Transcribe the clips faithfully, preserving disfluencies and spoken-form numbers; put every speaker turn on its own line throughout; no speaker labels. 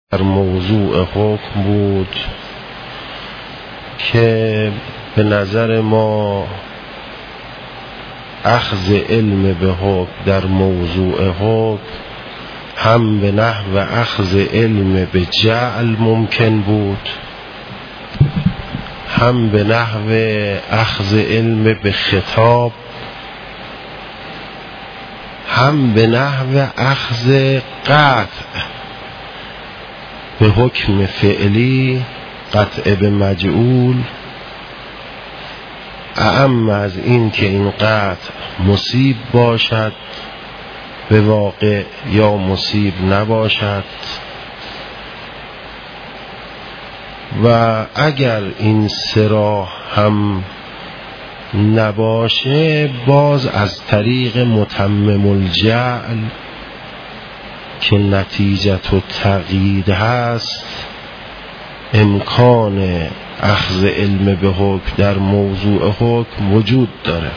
در موضوع حکم بود که به نظر ما اخذ علم به حکم در موضوع حکم هم به نحو اخذ علم به جعل ممکن بود، هم به نحو اخذ علم به خطاب، هم به نحو اخذ قطع به حکم فعلی، قطع به مجعول، اعم از این که این قطع مصیب باشد به واقع یا مصیب نباشد. و اگر این سه راه هم نباشه، باز از طریق متمم الجعل که نتیجت و تقیید هست امکان اخذ علم به حکم در موضوع حکم وجود داره.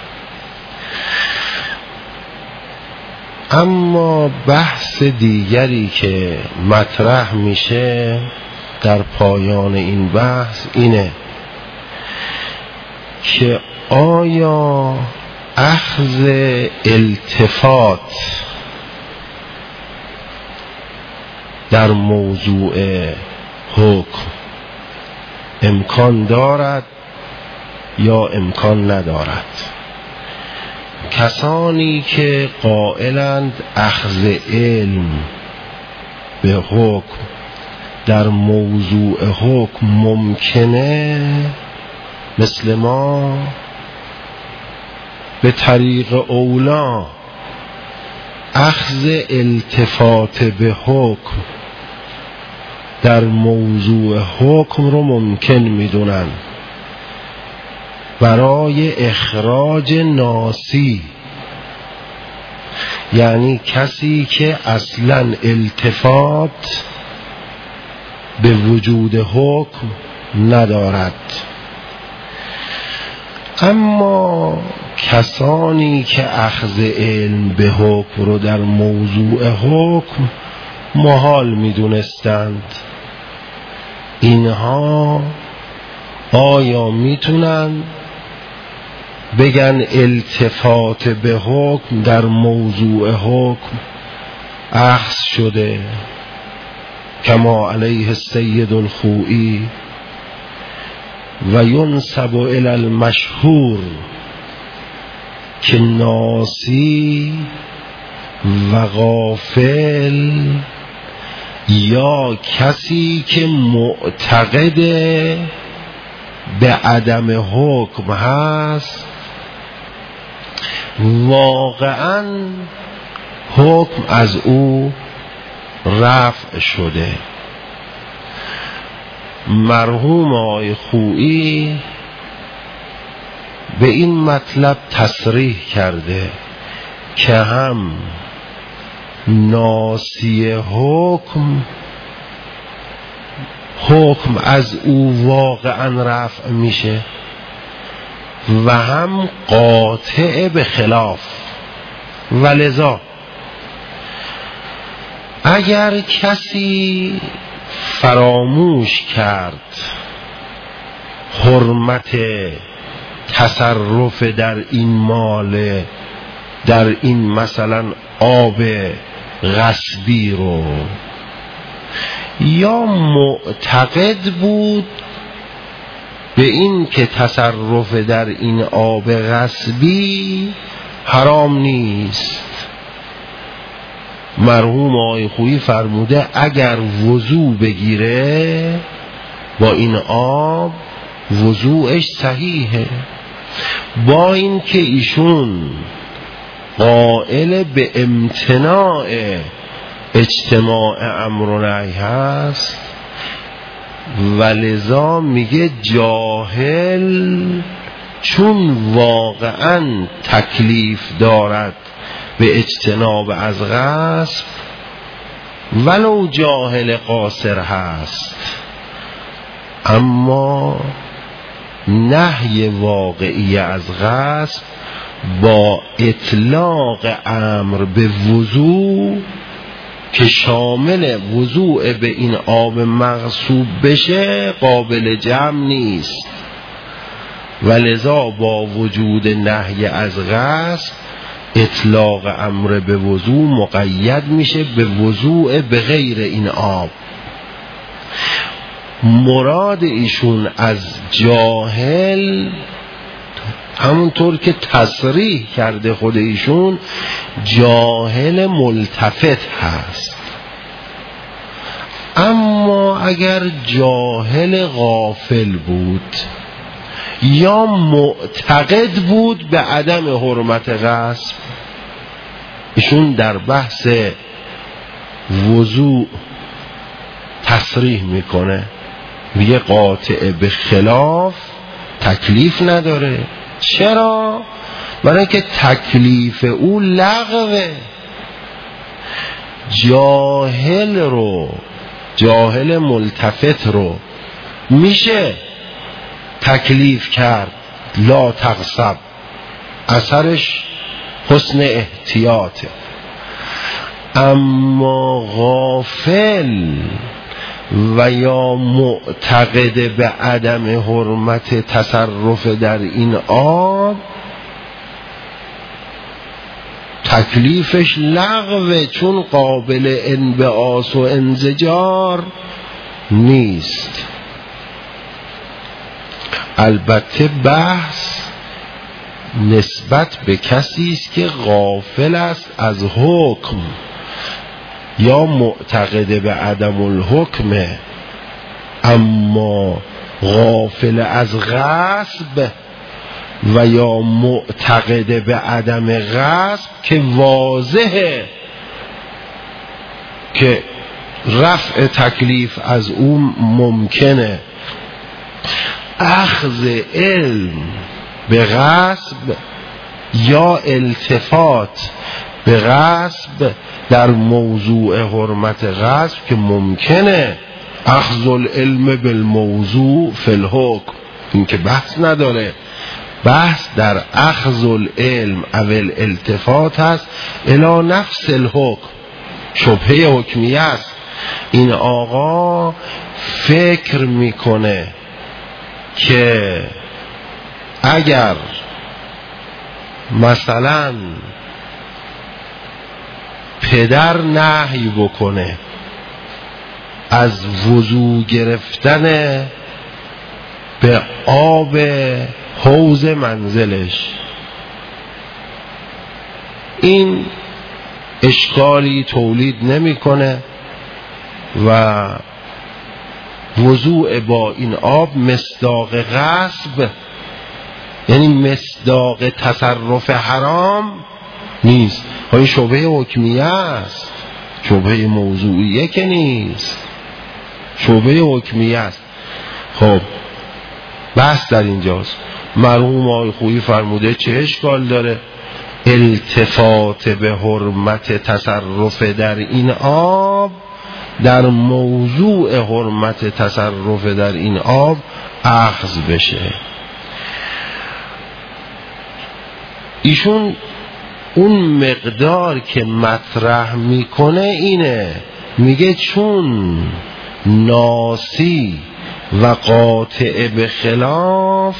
اما بحث دیگری که مطرح میشه در پایان این بحث اینه که آیا اخذ التفات در موضوع حکم امکان دارد یا امکان ندارد؟ کسانی که قائلند اخذ علم به حکم در موضوع حکم ممکنه، مثل ما به طریق اولا اخذ التفات به حکم در موضوع حکم رو ممکن میدونن برای اخراج ناسی، یعنی کسی که اصلا التفات به وجود حکم ندارد. اما کسانی که اخذ علم به حکم رو در موضوع حکم محال میدونستند، اینها آیا میتونن بگن التفات به حکم در موضوع حکم اخذ شده کما علیه السید الخوئی و ینسب الی المشهور که ناسی و غافل یا کسی که معتقد به عدم حکم هست واقعا حکم از او رفع شده؟ مرحوم آقای خوئی به این مطلب تصریح کرده که هم ناسی حکم حکم از او واقعا رفع میشه و هم قاطع به خلاف. ولذا اگر کسی فراموش کرد حرمت تصرف در این مال، در این مثلا آب غصبی رو، یا معتقد بود به این که تصرف در این آب غصبی حرام نیست، مرحوم آقای خویی فرموده اگر وضو بگیره با این آب وضوعش صحیحه، با این که ایشون قائل به امتناع اجتماع امر و نهی هست. ولذا میگه جاهل چون واقعا تکلیف دارد به اجتناب از غصب ولو جاهل قاصر هست، اما نهی واقعی از غصب با اطلاق امر به وضو که شامل وضوع به این آب مغصوب بشه قابل جمع نیست و لذا با وجود نهی از غسل اطلاق امر به وضوع مقید میشه به وضوع به غیر این آب. مراد ایشون از جاهل همونطور که تصریح کرده خود ایشون جاهل ملتفت هست. اما اگر جاهل غافل بود یا معتقد بود به عدم حرمت غسل، ایشون در بحث وضوع تصریح میکنه، میگه قاطع به خلاف تکلیف نداره. چرا؟ برای اینکه تکلیف او لغوه. جاهل رو جاهل ملتفت رو میشه تکلیف کرد لا تغصب، اثرش حسن احتیاطه. اما غافل و یا معتقد به عدم حرمت تصرف در این آب تکلیفش لغوه، چون قابل انبعاث و انزجار نیست. البته بحث نسبت به کسی است که غافل است از حکم یا معتقد به عدم الحکم، اما غافل از غصب و یا معتقد به عدم غصب که واضحه که رفع تکلیف از او ممکنه. اخذ علم به غصب یا التفات به غصب در موضوع حرمت غصب که ممکنه اخذ العلم بالموضوع فی الحکم، این که بحث نداره. بحث در اخذ العلم اول التفات هست الی نفس الحکم، شبهه حکمیه است. این آقا فکر میکنه که اگر مثلا پدر نهی بکنه از وضو گرفتن به آب حوض منزلش، این اشکالی تولید نمیکنه و وضوع با این آب مصداق غصب، یعنی مصداق تصرف حرام نیست. این شبهه حکمیه است، شبهه موضوعیه که نیست، شبهه حکمیه است. خب بحث در اینجاست. مرحوم آقای خویی فرموده چه اشکال داره التفات به حرمت تصرف در این آب در موضوع حرمت تصرف در این آب اخذ بشه. ایشون اون مقدار که مطرح میکنه اینه، میگه چون ناسی و قاطع به خلاف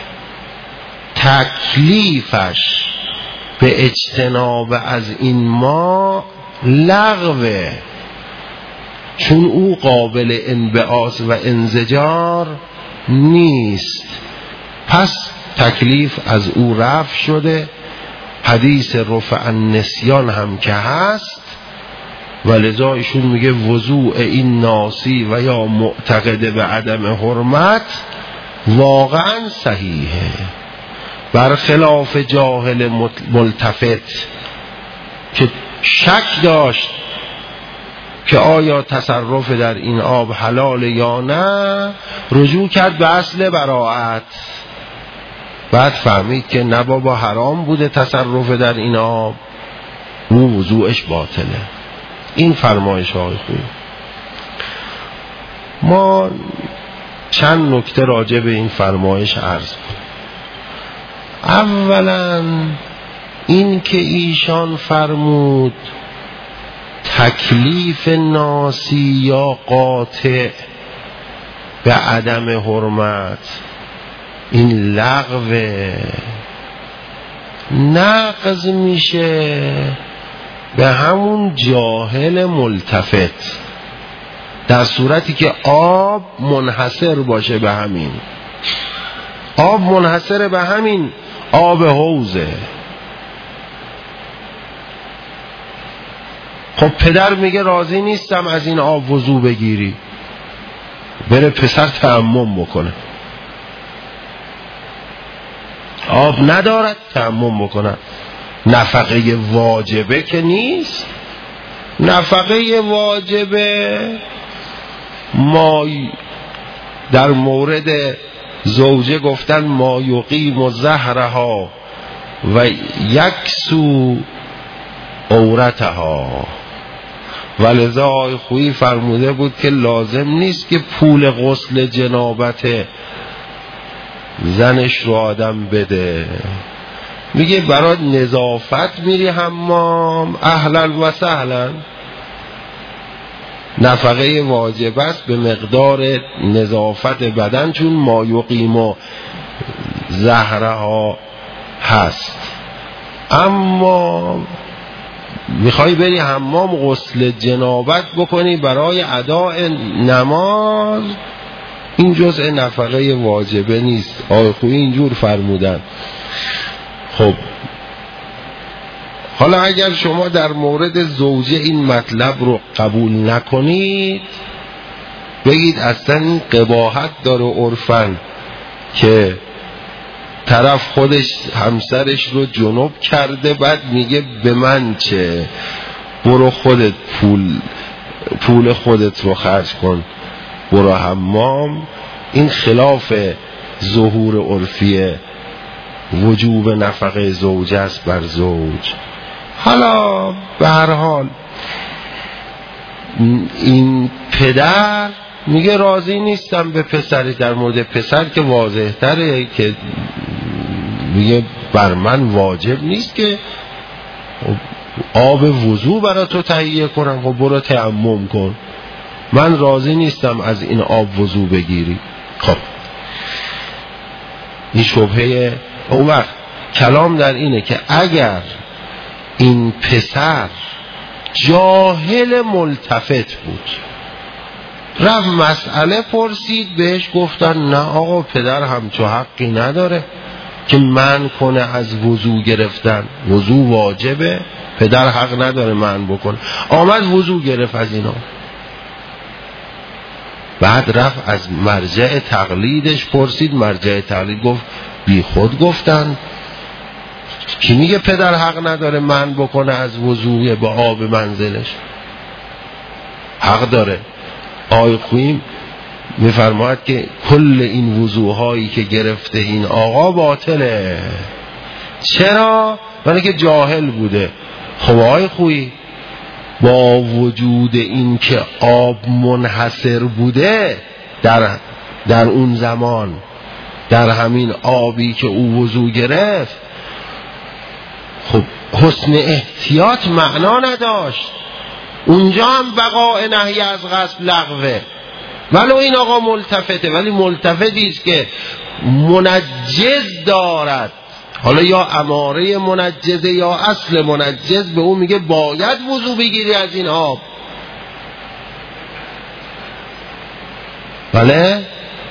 تکلیفش به اجتناب از این ما لغوه، چون او قابل انبعاث و انزجار نیست، پس تکلیف از او رفع شده. حدیث رفع النسیان هم که هست و لذا ایشون میگه وضوع این ناسی و یا معتقد به عدم حرمت واقعا صحیحه، برخلاف جاهل ملتفت که شک داشت که آیا تصرف در این آب حلال یا نه، رجوع کرد به اصل براءت، بعد فهمید که نه بابا حرام بوده تصرف در این آب، او وضوعش باطله. این فرمایش های خوب. ما چند نکته راجع به این فرمایش عرض کنیم. اولا این که ایشان فرمود تکلیف ناسی یا قاطع به عدم حرمت این لغوه، نقض میشه به همون جاهل ملتفت، در صورتی که آب منحصر باشه به همین. آب منحصر به همین آب حوضه. خب پدر میگه راضی نیستم از این آب وضو بگیری، بره پسر تیمم بکنه. آب ندارد تیمم بکنه. نفقه واجبه که نیست. نفقه واجبه ما در مورد زوجه گفتن ما یقیم زهرها و یکسو عورتها، ولذا آقای خویی فرموده بود که لازم نیست که پول غسل جنابت زنش رو آدم بده. میگه برای نظافت میری حمام، اهلا و سهلا، نفقه واجب است به مقدار نظافت بدن، چون ما یقیم و زهرها هست. اما میخوای بری حمام غسل جنابت بکنی برای اداء نماز، این جزء نفقه واجبه نیست. آقای خویی اینجور فرمودن. خب حالا اگر شما در مورد زوجه این مطلب رو قبول نکنید، بگید اصلا این قباحت داره عرفن که طرف خودش همسرش رو جنب کرده، بعد میگه به من چه، برو خودت پول پول خودت رو خرج کن، برو حمام. این خلاف ظهور عرفی وجوب نفقه زوج است بر زوج. حالا به هر حال این پدر میگه راضی نیستم به پسری. در مورد پسر که واضح تره که میگه بر من واجب نیست که آب وضو برای تو تهیه کنم، خب برو تیمم کن، من راضی نیستم از این آب وضو بگیری. خب این شبهه. اون وقت کلام در اینه که اگر این پسر جاهل ملتفت بود، رفت مسئله پرسید، بهش گفتن نه آقا پدر همچو حقی نداره که من کنه از وضو گرفتن، وضو واجبه، پدر حق نداره من بکنه. آمد وضو گرفت از اینا، بعد رفت از مرجع تقلیدش پرسید، مرجع تقلید گفت بی خود گفتن، کی میگه پدر حق نداره من بکنه از وضوع با آب منزلش؟ حق داره. آقای خویی میفرماید که کل این وضوعهایی که گرفته این آقا باطله. چرا؟ برای که جاهل بوده. خب آقای خویی با وجود این که آب منحصر بوده در در اون زمان، در همین آبی که او وضو گرفت، خب حسن احتیاط معنا نداشت. اونجا هم بقاء نهی از غسل لغوه، ولو این آقا ملتفته، ولی ملتفتی است که منجز دارد. حالا یا اماره منجزه یا اصل منجز، به اون میگه باید وضو بگیری از این آب. بله؟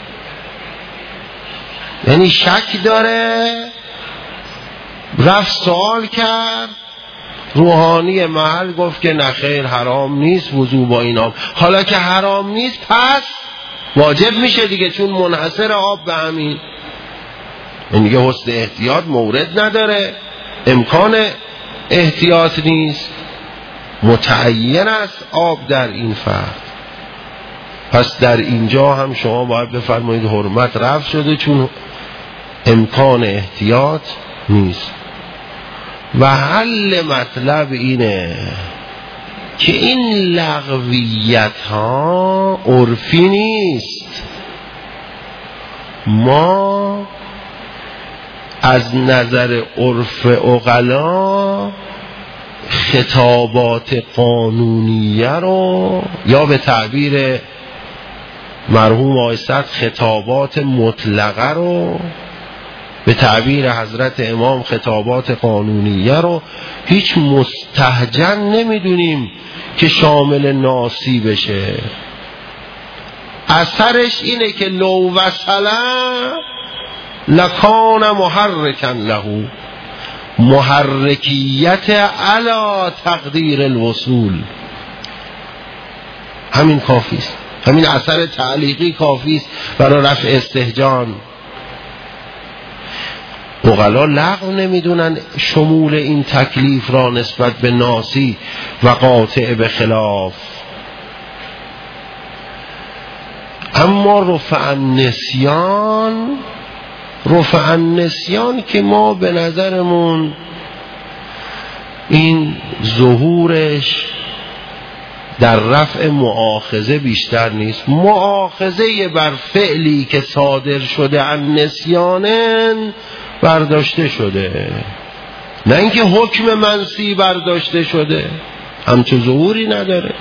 یعنی شک داره، رفت سوال کرد، روحانی محل گفت که نخیر حرام نیست وضو با این آب. حالا که حرام نیست پس واجب میشه دیگه، چون منحصر آب به همین. این دیگه حسن احتیاط مورد نداره، امکان احتیاط نیست، متعین است آب در این فرد. پس در اینجا هم شما باید بفرمایید حرمت رفع شده، چون امکان احتیاط نیست. و حل مطلب اینه که این لغویت ها عرفی نیست. ما از نظر عرف عقلا خطابات قانونیه رو، یا به تعبیر مرحوم آقای صدر خطابات مطلقه رو، به تعبیر حضرت امام خطابات قانونیه رو هیچ مستهجن نمیدونیم که شامل ناسی بشه. اثرش اینه که لو وصله لکان محرکا له، محرکیت علی تقدیر الوصول، همین کافیست، همین اثر تعلیقی کافیست برای رفع استهجان. عقلا لغو نمیدونن شمول این تکلیف را نسبت به ناسی و قاطع به خلاف. اما رفع النسیان، رفع النسیان که ما به نظرمون این ظهورش در رفع مؤاخذه بیشتر نیست. مؤاخذه بر فعلی که صادر شده عن نسیانن برداشته شده، نه اینکه حکم منسی برداشته شده، همچه ظهوری نداره.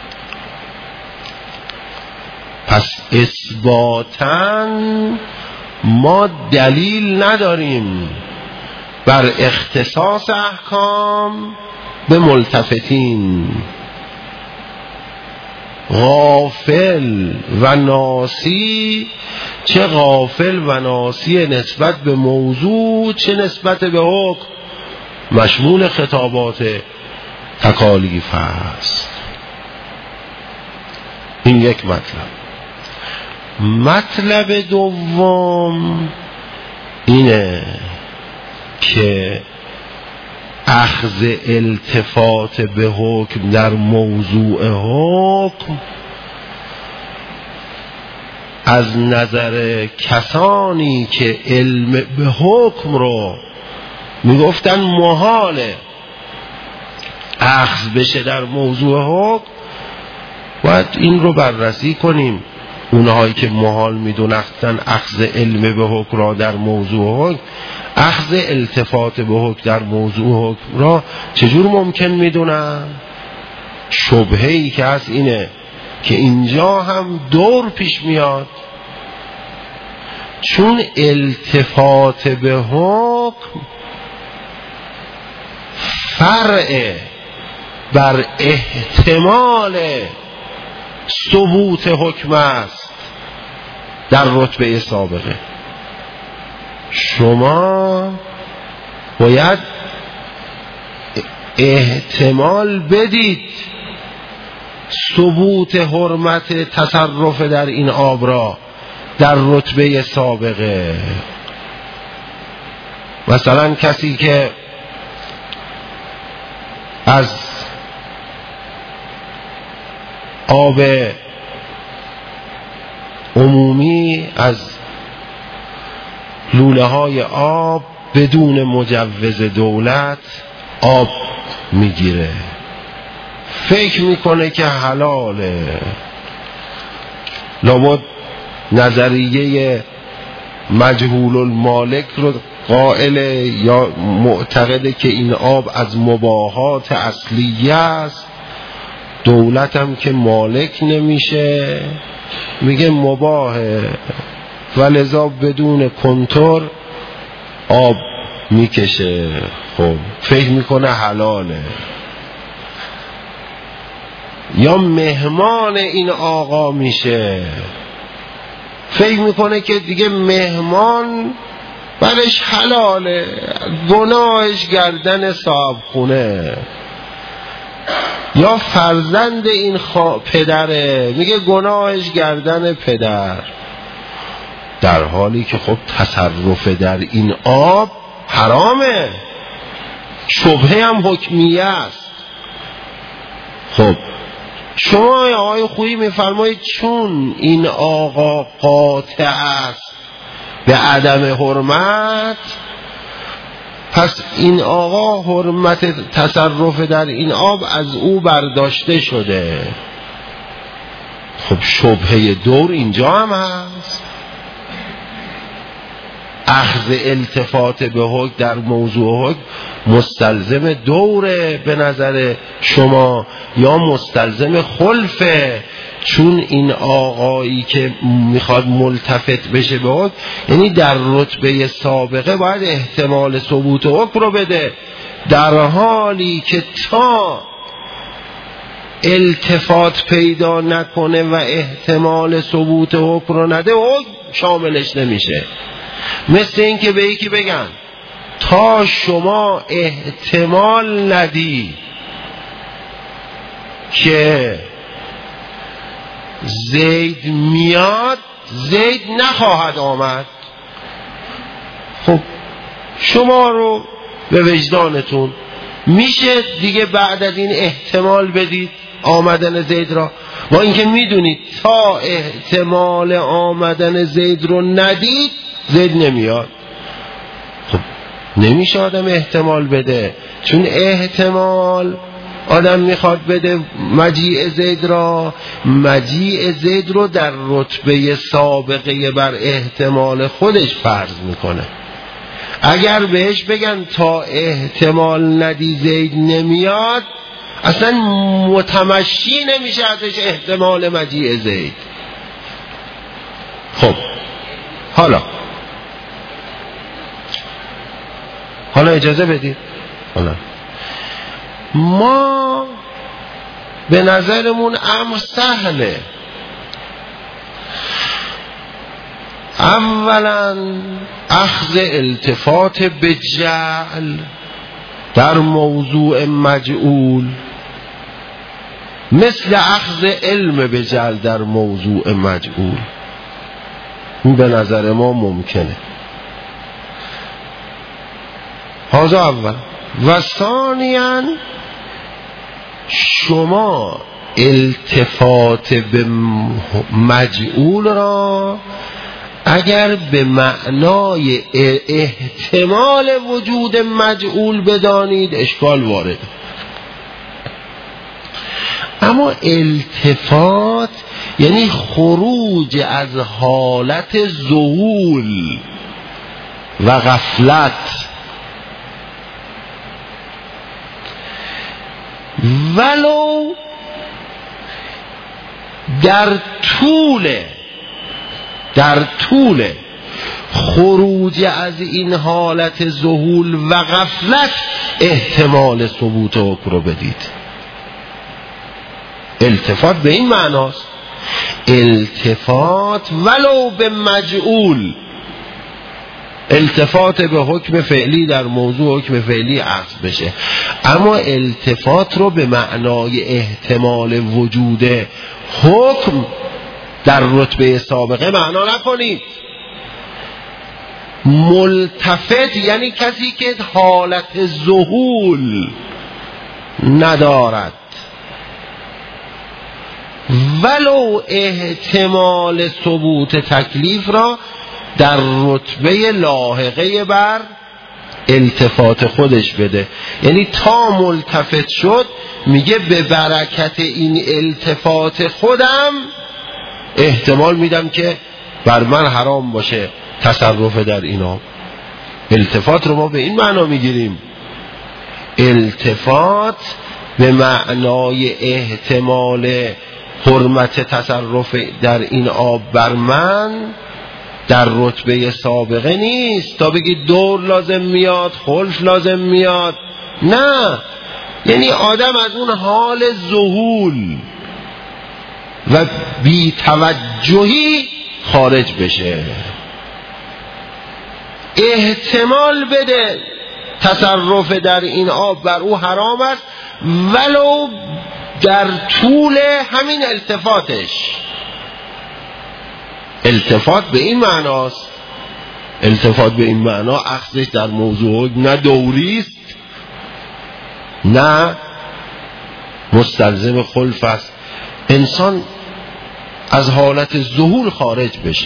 پس اثباتاً ما دلیل نداریم بر اختصاص احکام به ملتفتین. غافل و ناسی، چه غافل و ناسی نسبت به موضوع چه نسبت به حکم، مشمول خطابات تکالیف است. این یک مطلب. مطلب دوم اینه که اخذ التفات به حکم در موضوع حکم از نظر کسانی که علم به حکم رو میگفتن محاله اخذ بشه در موضوع حکم، باید این رو بررسی کنیم. اونهایی که محال میدونستن اخذ علم به حکم را در موضوع حکم، اخذ التفات به حکم در موضوع حکم را چجور ممکن میدونن؟ شبهه‌ای که هست اینه که اینجا هم دور پیش میاد، چون التفات به حکم فرع بر احتمال ثبوت حکم است در رتبه سابقه. شما باید احتمال بدید ثبوت حرمت تصرف در این آب را در رتبه سابقه. مثلا کسی که از آب عمومی، از لوله های آب بدون مجوز دولت آب میگیره، فکر میکنه که حلاله، لابد نظریه مجهول المالک رو قائل یا معتقده که این آب از مباحات اصلیه است، دولت هم که مالک نمیشه میگه مباحه و لذا بدون کنتور آب میکشه. خب فکر میکنه حلاله. یا مهمان این آقا میشه، فکر میکنه که دیگه مهمان برش حلاله، گناهش گردن صاحب خونه. یا فرزند این خوا... پدره، میگه گناهش گردن پدر، در حالی که خب تصرف در این آب حرامه، شبهه هم حکمیه است. خب شما آقای خویی میفرمایید چون این آقا قاطع است به عدم حرمت، پس این آقا حرمت تصرف در این آب از او برداشته شده. خب شبهه دور اینجا هم هست. اخذ التفات به حکم در موضوع حکم مستلزم دوره به نظر شما یا مستلزم خلفه؟ چون این آقایی که میخواد ملتفت بشه به حکم یعنی در رتبه سابقه باید احتمال ثبوت حکم رو بده، در حالی که تا التفات پیدا نکنه و احتمال ثبوت حکم رو نده حکم شاملش نمیشه. مثل این که به یکی بگن تا شما احتمال ندی که زید میاد زید نخواهد آمد. خب شما رو به وجدانتون میشه دیگه بعد از این احتمال بدید آمدن زید را، با اینکه میدونید تا احتمال آمدن زید رو ندید زید نمیاد. خب نمیشه آدم احتمال بده، چون احتمال آدم میخواد بده مجیء زید را، مجیء زید رو در رتبه سابقه بر احتمال خودش فرض میکنه. اگر بهش بگن تا احتمال ندی زید نمیاد اصلا متمشی نمیشه ازش احتمال مجیء زید. خب حالا حالا اجازه بدید، حالا ما به نظرمون امر سهله. اولا اخذ التفات به جعل در موضوع مجعول مثل اخذ علم به جعل در موضوع مجعول، این به نظر ما ممکنه. هذا اول. و ثانیاً شما التفات به مجعول را اگر به معنای احتمال وجود مجعول بدانید اشکال وارد، اما التفات یعنی خروج از حالت ذهول و غفلت، ولو در طول در طول خروج از این حالت ذهول و غفلت احتمال ثبوت حکم رو بدید. التفات به این معناست، التفات ولو به مجعول، التفات به حکم فعلی در موضوع حکم فعلی عکس بشه، اما التفات رو به معنای احتمال وجود حکم در رتبه سابقه معنا نکنید. ملتفت یعنی کسی که حالت ذهول ندارد ولو احتمال ثبوت تکلیف را در رتبه لاحقه بر التفات خودش بده. یعنی تا ملتفت شد میگه به برکت این التفات خودم احتمال میدم که بر من حرام باشه تصرف در اینا. التفات رو ما به این معنا میگیریم، التفات به معنای احتمال حرمت تصرف در این آب بر من در رتبه سابقه نیست تا بگی دور لازم میاد خلف لازم میاد، نه، یعنی آدم از اون حال ذهول و بی توجهی خارج بشه، احتمال بده تصرف در این آب بر او حرام است ولو در طول همین التفاتش. التفات به این معناست، التفات به این معنا اخذش در موضوع نه دوری است نه مستلزم خلف است، انسان از حالت ظهور خارج بشه.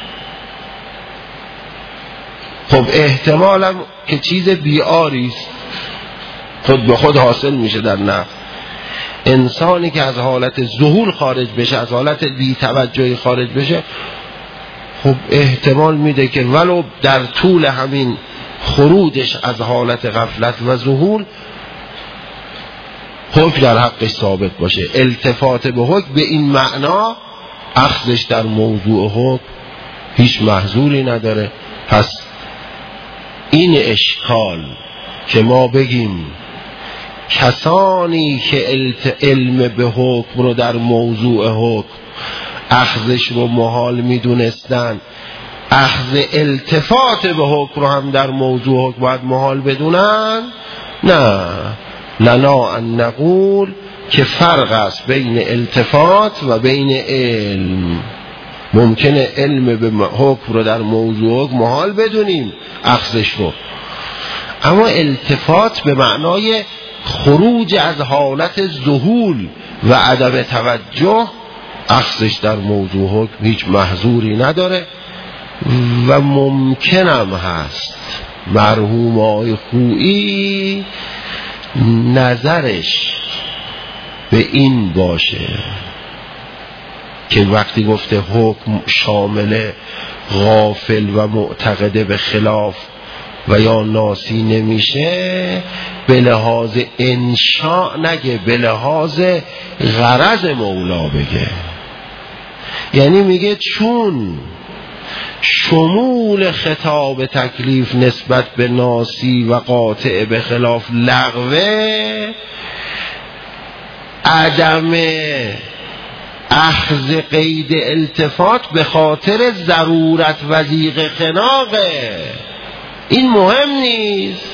خب احتمالم که چیز بیاری است خود به خود حاصل میشه در نفس. انسانی که از حالت ظهور خارج بشه، از حالت بی توجهی خارج بشه، خب احتمال میده که ولو در طول همین خروجش از حالت غفلت و ذهول حکم در حقش ثابت باشه. التفات به حکم به این معنا اخذش در موضوع حکم هیچ محظوری نداره. پس این اشکال که ما بگیم کسانی که علم به حکم رو در موضوع حکم اخذش رو محال میدونستن، اخذ التفات به حکم رو هم در موضوع حکم باید محال بدونن، نه، لنا ان نقول که فرق است بین التفات و بین علم. ممکنه علم به حکم رو در موضوع حکم محال بدونیم اخذش رو، اما التفات به معنای خروج از حالت ذهول و عدم توجه اخذش در موضوع حکم هیچ محظوری نداره. و ممکنم هست مرحوم آقای خویی نظرش به این باشه که وقتی گفته حکم شامل غافل و معتقده به خلاف و یا ناسی نمیشه، به لحاظ انشاء نگه، به لحاظ غرض مولا بگه. یعنی میگه چون شمول خطاب تکلیف نسبت به ناسی و قاطع به خلاف لغوه، عدم اخذ قید التفات به خاطر ضرورت و ضیق خناقه. این مهم نیست.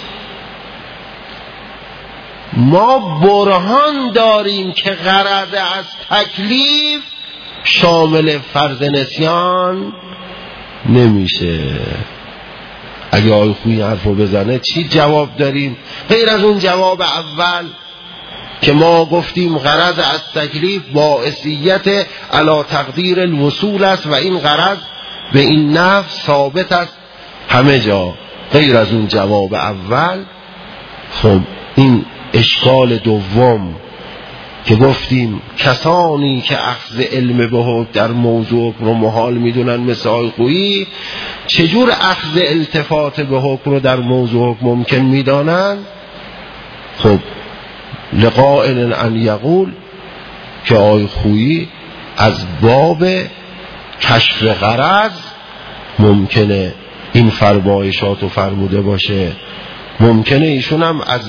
ما برهان داریم که غرض از تکلیف شامل فرض نسیان نمیشه. اگه آقای خویی حرفو بزنه چی جواب داریم غیر از اون جواب اول که ما گفتیم غرض از تکلیف باعثیت علی تقدیر الوصول است و این غرض به این نفس ثابت است همه جا. غیر از اون جواب اول، خب این اشکال دوم که گفتیم کسانی که اخذ علم به حکم در موضوع رو محال میدونن مثل آقای خویی، چجور اخذ التفات به حکم رو در موضوع ممکن میدانن؟ خب لقائل ان یقول که آقای خویی از باب کشف غرض ممکنه این فرمایشات رو فرموده باشه، ممکنه ایشون هم از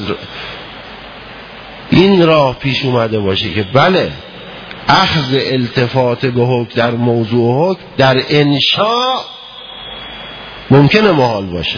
این راه پیش اومده باشه که بله اخذ التفات به حکم در موضوع حکم در انشاء ممکنه محال باشه.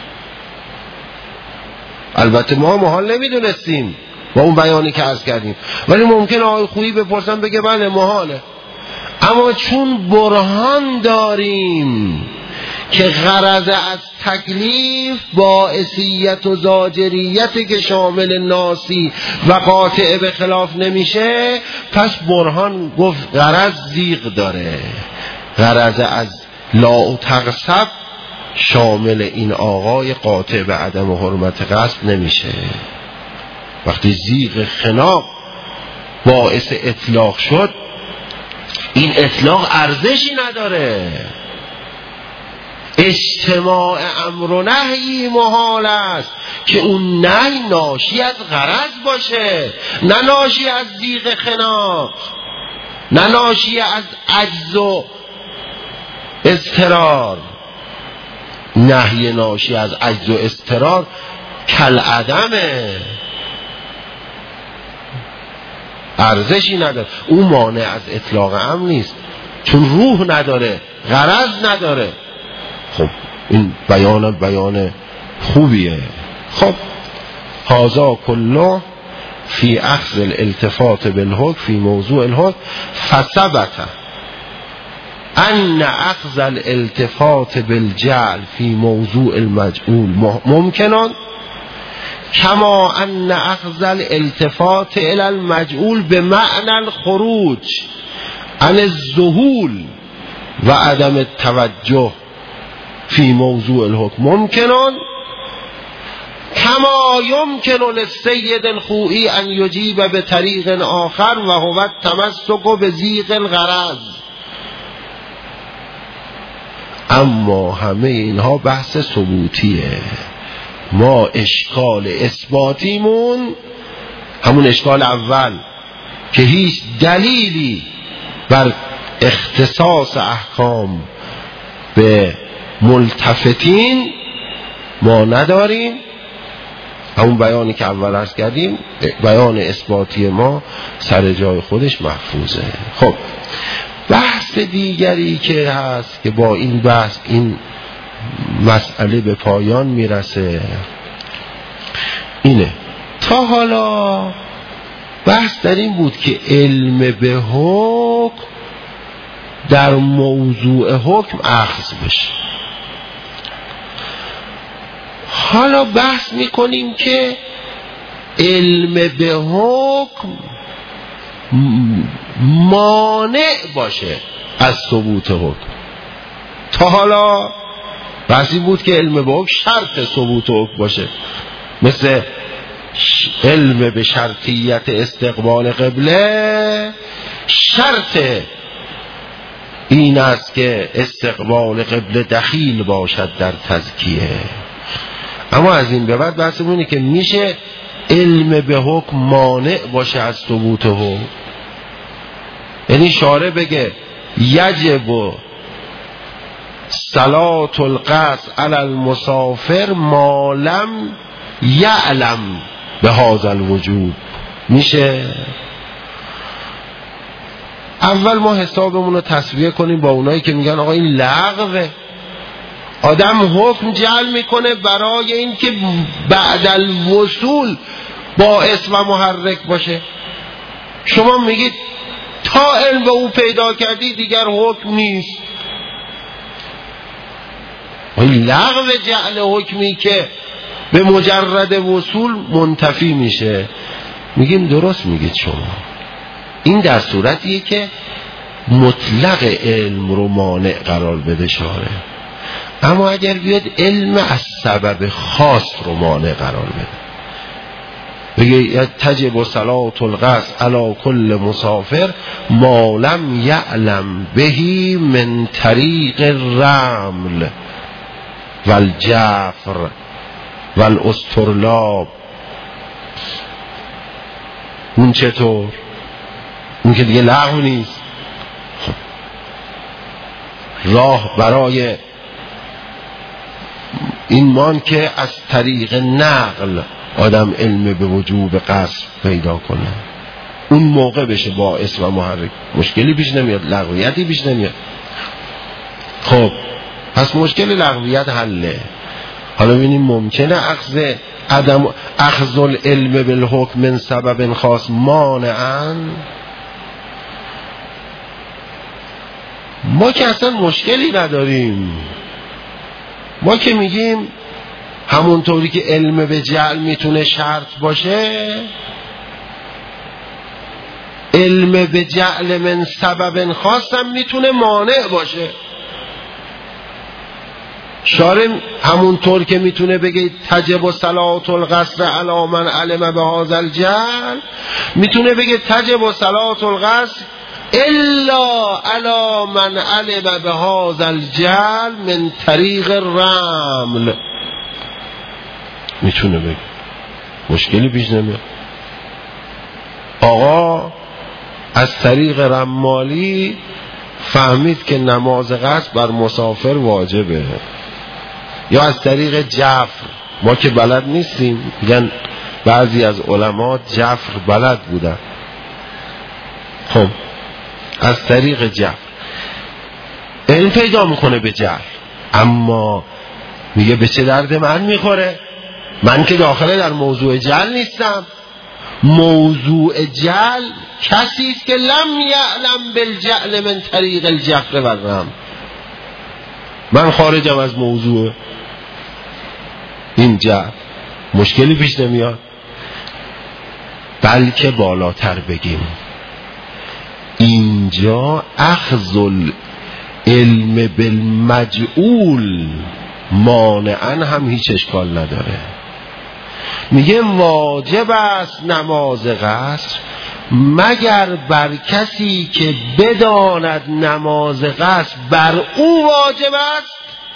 البته ما محال نمیدونستیم با اون بیانی که عرض کردیم، ولی ممکنه آقای خویی بپرسن بگه بله محاله. اما چون برهان داریم که غرض از تکلیف باعثیت و زاجریتی که شامل ناسی و قاطع به خلاف نمیشه، پس برهان گفت غرض ضیق داره. غرض از لا تغصب شامل این آقای قاطع به عدم حرمت غصب نمیشه. وقتی ضیق خناق باعث اطلاق شد، این اطلاق ارزشی نداره. اجتماع امر و نهی محال است که اون نهی ناشی از غرض باشه، نه ناشی از ضیق خناق، نه ناشی از عجز و اضطرار. نهی ناشی از عجز و اضطرار کل عدمه، ارزشی نداره. اون مانع از اطلاق امر نیست، چون روح نداره، غرض نداره. خب این بیان بیان خوبیه. خب هذا کله فی اخذ الالتفات بالحکم فی موضوع الحکم فثبت ان اخذ الالتفات بالجعل فی موضوع المجعول ممکنن کما ان اخذ الالتفات الى المجعول بمعنى الخروج عن الذهول و عدم التوجه فی موضوع الحکم ممکنن کما یمکن للسید الخوئی ان یجیب بطریق آخر و هو التمسک بضیق الغرض. اما همه اینها بحث ثبوتیه. ما اشکال اثباتیمون همون اشکال اول که هیچ دلیلی بر اختصاص احکام به ملتفتین ما نداریم، همون بیانی که اول عرض کردیم، بیان اثباتی ما سر جای خودش محفوظه. خب بحث دیگری که هست که با این بحث این مسئله به پایان میرسه اینه. تا حالا بحث در این بود که علم به حکم در موضوع حکم اخذ بشه. حالا بحث میکنیم که علم به حکم مانع باشه از ثبوت حکم. تا حالا بحثی بود که علم به حکم شرط ثبوت حکم باشه، مثل علم به شرطیت استقبال قبله شرط این است که استقبال قبله دخیل باشد در تزکیه. اما از این به بعد بحث اینه که میشه علم به حکم مانع باشه از ثبوت حکم، یعنی شارع بگه یجب صلاة القصر علی المسافر ما لم یعلم به هذا الوجوب. میشه اول ما حسابمون رو تسویه کنیم با اونایی که میگن آقا این لغوه، آدم حکم جعل میکنه برای این که بعد الوصول باعث و محرک باشه. شما میگید تا علم به او پیدا کردی دیگر حکم نیست. این لغو جعل حکمی که به مجرد وصول منتفی میشه. میگیم درست میگید شما، این در صورتیه که مطلق علم رو مانع قرار بده شارع. اما اگر بیاد علم از سبب خاص رو مانع قرار بده، بگه تجب صلاة القصر علی کل مسافر ما لم یعلم بهی من طریق الرمل والجفر والاسترلاب. اون چطور؟ اون که دیگه لغو نیست. راه برای این مان که از طریق نقل آدم علم به وجوب قصر پیدا کنه، اون موقع بشه باعث و محرک، مشکلی پیش نمیاد، لغویتی پیش نمیاد. خب پس مشکل لغویت حله. حالا ببینیم ممکنه اخذ عدم اخذ العلم بالحکم من سبب خاص مانعاً. ما که اصلا مشکلی نداریم، ما که میگیم همونطوری که علم به جعل میتونه شرط باشه، علم به جعل من سبب خاص هم میتونه مانع باشه. شارع همونطور که میتونه بگه تجب صلاة القصر علی من علم به هذا الجعل، میتونه بگه تجب صلاة القصر الا علی من علم به هذا الجعل من طریق الرمل. میتونه بگه، مشکلی پیش نمیاد. آقا از طریق رمالی فهمید که نماز قصر بر مسافر واجبه، یا از طریق جفر، ما که بلد نیستیم، میگن بعضی از علما جفر بلد بودن. خب از طریق جفر علم پیدا میکنه به جعل، اما میگه به چه درد من میخوره؟ من که داخله در موضوع جعل نیستم. موضوع جعل کسی است که لم یعلم بالجعل من طریق الجفر و الرمل. من خارجم از موضوع این جعل، مشکلی پیش نمیاد. بلکه بالاتر بگیم اینجا اخذ العلم بالمجعول مانعاً هم هیچ اشکال نداره. میگه واجب است نماز قصر مگر بر کسی که بداند نماز قصر بر او واجب است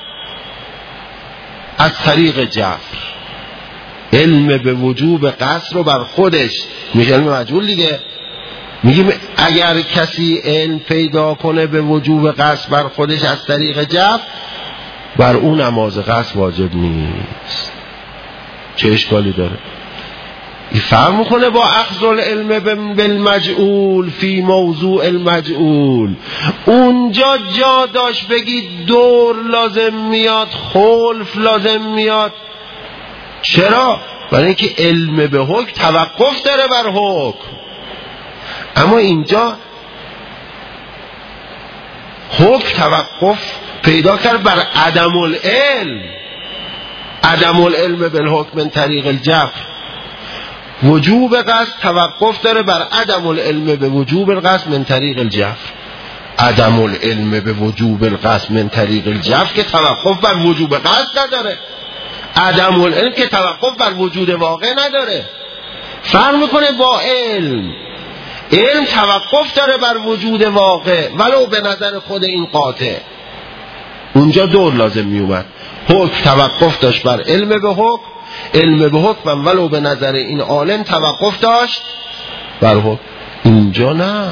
از طریق جفر. علم به وجوب قصر رو بر خودش میشه علم مجهول دیگه. میگیم اگر کسی علم پیدا کنه به وجوب قصر بر خودش از طریق جفر، بر اون نماز قصر واجب نیست. چه اشکالی داره؟ این فرق میکنه با اخذ العلم بالمجهول فی موضوع المجهول. اونجا جا داشت بگید دور لازم میاد، خلف لازم میاد. چرا؟ برای اینکه علم به حکم توقف داره بر حکم. اما اینجا حکم توقف پیدا کرد بر عدم العلم. عدم العلم بالحکم من طریق الجفر. وجوب قصد توقف داره بر عدم العلم به وجوب القصد من طریق الجفر. عدم العلم به وجوب القصد من طریق الجفر که توقف بر وجوب قصد نداره. عدم العلم که توقف بر وجود واقع نداره. فرق میکنه با علم. علم توقف داره بر وجود واقع ولو به نظر خود این قاطع. اونجا دور لازم میومد. حکم توقف داشت بر علم به حکم، علم به حکم ولو به نظر این عالم توقف داشت بر حکم. اینجا نه،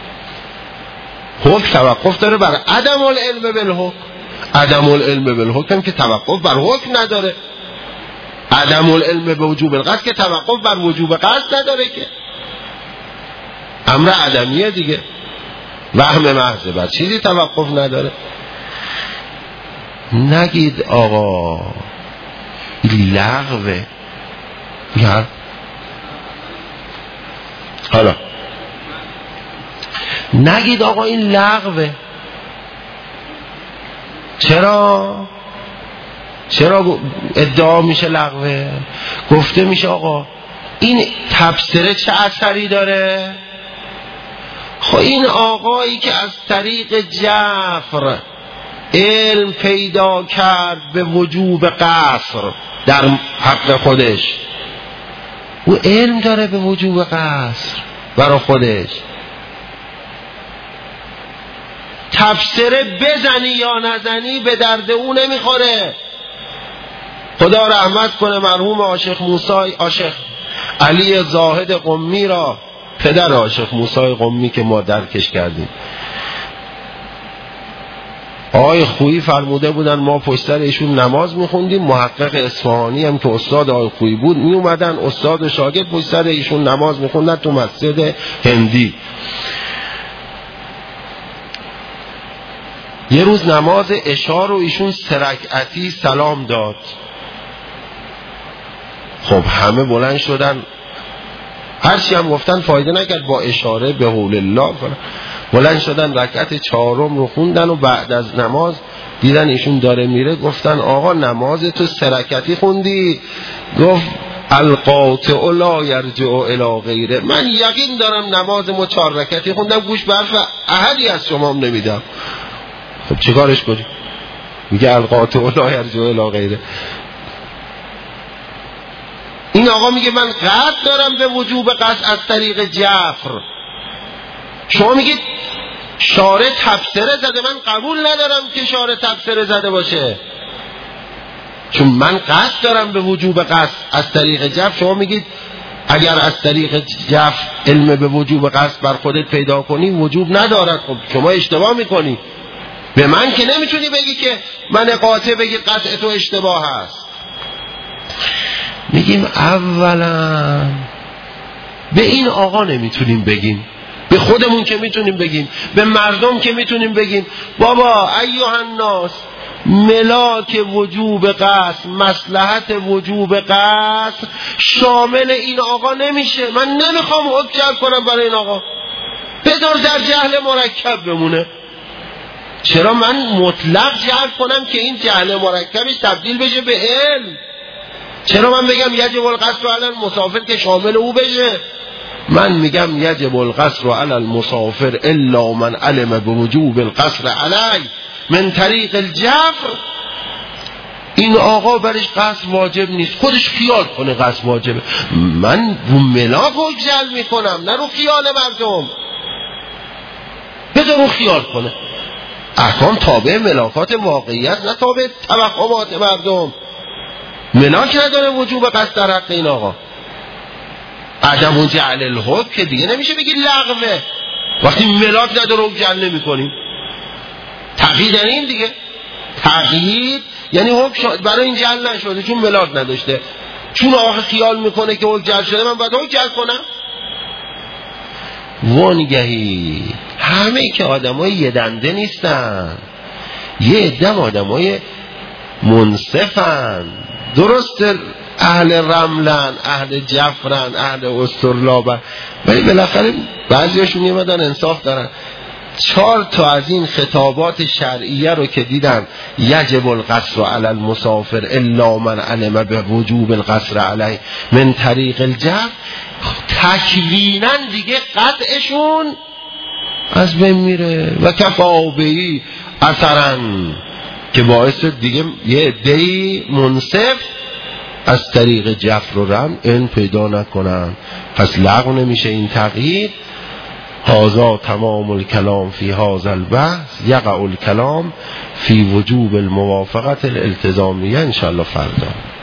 حکم توقف داره بر عدم العلم بالحکم. عدم العلم بالحکم که توقف بر حکم نداره. عدم العلم به وجوب القصد که توقف بر وجوب قصد نداره، که امر عدمیه دیگه، وهم محض، بر چیزی توقف نداره. نگید آقا این لغوه. یا حالا نگید آقا این لغوه. چرا؟ چرا ادعا میشه لغوه؟ گفته میشه آقا این تبصره چه اثری داره؟ خب این آقایی که از طریق جفر علم پیدا کرد به وجوب قصر در حق خودش، او علم داره به وجوب قصر برای خودش. تفسیره بزنی یا نزنی به درد او نمیخوره. خدا رحمت کنه مرحوم عاشق موسی، عاشق علی زاهد قمی را، پدر عاشق موسی قمی که ما درکش کردیم. آقای خویی فرموده بودن ما پشت سر ایشون نماز میخوندیم. محقق اصفهانی هم که استاد آقای خویی بود می اومدن، استاد و شاگرد پشت سر ایشون نماز میخوندن تو مسجد هندی. یه روز نماز عشاء رو ایشون سه رکعتی سلام داد. خب همه بلند شدن، هرچی هم گفتن فایده نکرد، با اشاره به حول الله بلند شدن رکعت چهارم رو خوندن و بعد از نماز دیدن ایشون داره میره، گفتن آقا نماز تو سه رکعتی خوندی؟ گفت القاطع لا یرجع الی غیره. من یقین دارم نماز ما چهار رکعتی خوندم، گوش به حرف احدی از شما هم نمیدم. خب چیکارش کنی؟ میگه القاطع لا یرجع الی غیره. این آقا میگه من قصد دارم به وجوب قصد از طریق جفر. شما میگید شارع تبصره زده، من قبول ندارم که شارع تبصره زده باشه، چون من قصد دارم به وجوب قصد از طریق جفر. شما میگید اگر از طریق جفر علم به وجوب قصد بر خودت پیدا کنی وجوب ندارد. خب شما اشتباه میکنی. به من که نمیتونی بگی که من قاطع بگی قطع تو اشتباه هست. میگیم اولا به این آقا نمیتونیم بگیم، به خودمون که میتونیم بگیم، به مردم که میتونیم بگیم بابا ایها الناس ملاک وجوب قصد، مصلحت وجوب قصد شامل این آقا نمیشه. من نمیخوام حکم جلب کنم برای این آقا، بذار در جهل مرکب بمونه. چرا من مطلق جلب کنم که این جهل مرکبش تبدیل بشه به علم؟ چرا من بگم یجب القصر علی المسافر که شامل او بشه؟ من میگم یجب القصر علی المسافر الا من علم بوجوب القصر علی من طریق الجفر. این آقا برش قصد واجب نیست، خودش خیال کنه قصد واجبه، من رو ملاک حکم جلب میکنم نه رو خیال مردم. بذار رو خیال کنه. احکام تابع ملاکات واقعیت نه تابع توهمات مردم. ملاک نداره وجوب قصد در حق این آقا. عدم جعل الحکم که دیگه نمیشه بگی لغوه وقتی ملاک نداره حکم جعل نمی کنیم. تقیید این دیگه، تقیید یعنی حکم برای این جعل نشده چون ملاک نداشته، چون آقا خیال میکنه که حکم جعل شده من باید حکم جعل کنم. وانگهی همه که آدم های یه دنده نیستن، یه عدم آدم های منصفن. درست اهل رملن، اهل جفرن، اهل استرلابن، ولی بالاخره بعضیاشون یه مدن انصاف دارن. چهار تا از این خطابات شرعیه رو که دیدن یجب القصر علی المسافر الا من علم به وجوب القصر علیه من طریق الجف، تکوینا دیگه قطعشون از بین میره و کفابهی اثرا که باعث دیگه یه عده‌ای منصف از طریق جفر و رم این پیدا نکنن. پس لغو نمیشه این تقیید. هذا تمام الکلام فی هذا البحث، یقع الکلام فی وجوب الموافقت الالتزامیه ان شاء الله فردا.